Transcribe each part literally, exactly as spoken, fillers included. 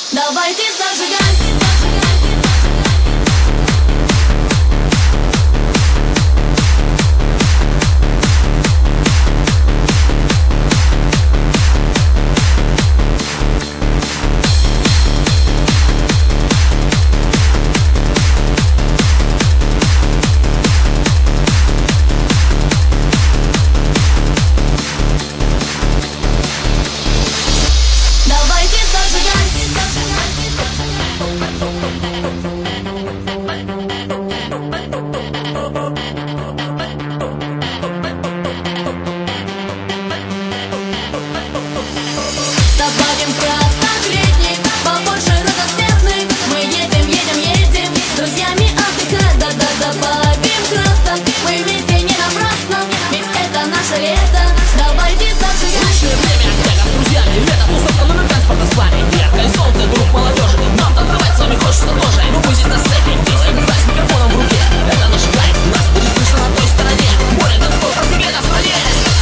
Давайте зажигать. Давайте зажигать. Добавим красок летних, побольше разноцветных. Мы едем, едем, едем с друзьями отдыхать. Да-да, добавим красок, мы вместе не напрасно, ведь это наше лето. Давайте зажигать. Лучшее время это с друзьями, лето, тусовка, номер транспорта с вами. Яркое солнце, групп молодежи, нам танцевать с вами хочется тоже. Ну вы здесь на сцене, здесь не с микрофоном в руке. Это наш кайф, нас будет слышно на той стороне. Море танцпол, просвет на стране.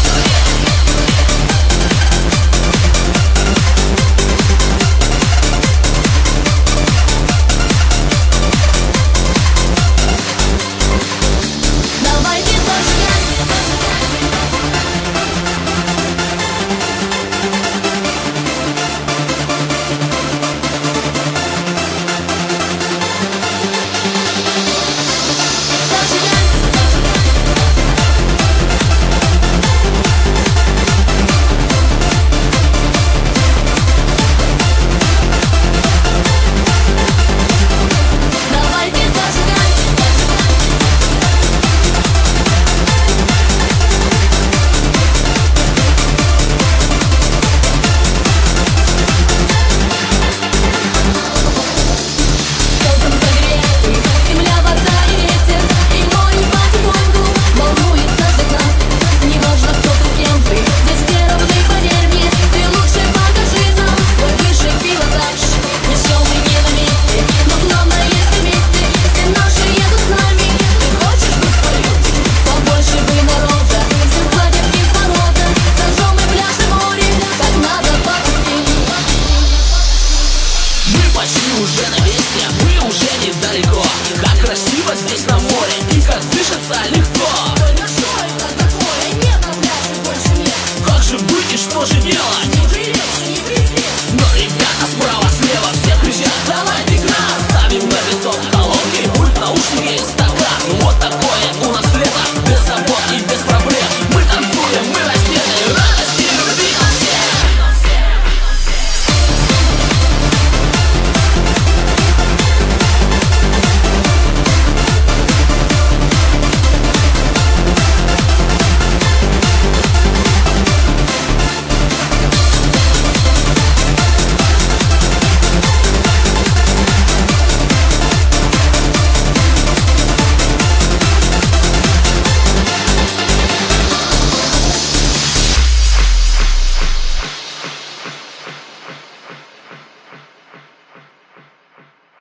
Уже на месте, мы уже недалеко. Как красиво здесь на море и как дышится легко. Только что это такое? Нет на пляже больше нет. Как же быть и что же делать?